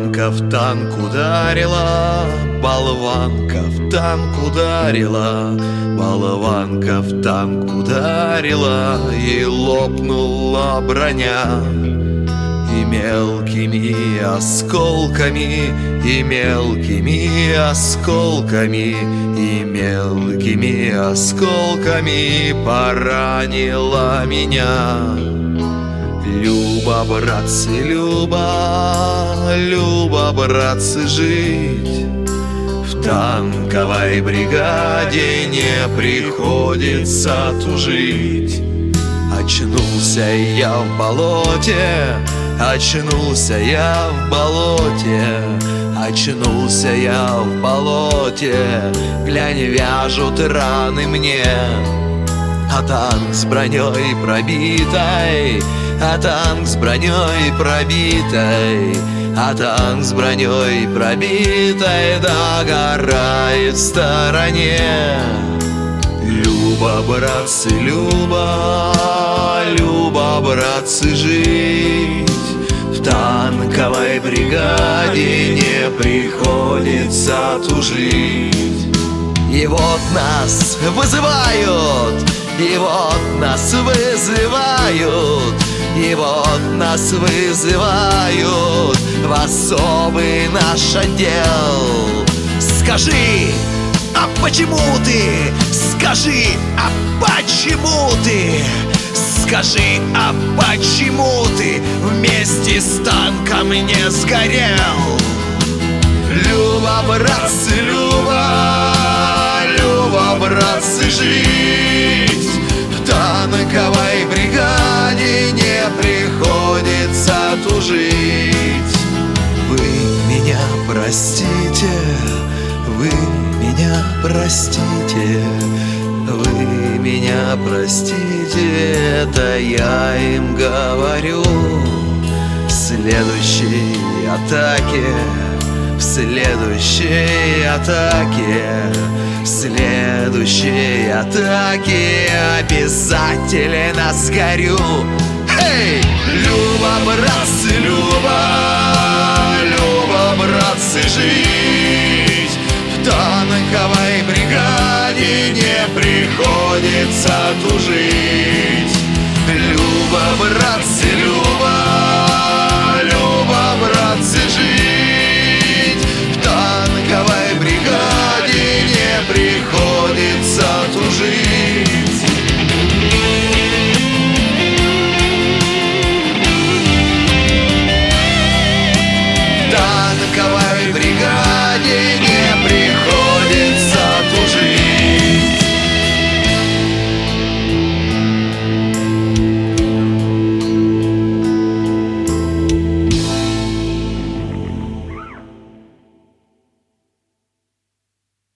Болванка в танк ударила, болванка в танк ударила, болванка в танк ударила, и лопнула броня. И мелкими осколками, и мелкими осколками, и мелкими осколками поранила меня. Люба, братцы, Люба, Люба, братцы, жить в танковой бригаде не приходится тужить. Очнулся я в болоте, очнулся я в болоте, очнулся я в болоте. Глянь, вяжут раны мне, а танк с броней пробитой, а танк с броней пробитой, а танк с броней пробитой догорает в стороне. Люба, братцы, Люба, Люба, братцы, жить в танковой бригаде не приходится тужить. И вот нас вызывают, и вот нас вызывают, и вот нас вызывают в особый наш отдел. Скажи, а почему ты? Скажи, а почему ты? Скажи, а почему ты вместе с танком не сгорел? Люба, братцы, Люба, Люба, братцы, жить в танковой бригаде не приходится тужить. Вы меня простите, вы меня простите, вы меня простите, это я им говорю. В следующей атаке, в следующей атаке, в следующей атаке обязательно сгорю. Эй! Люба, братцы, Люба, Люба, братцы, жить в танковой бригаде не приходится тужить. Люба, братцы,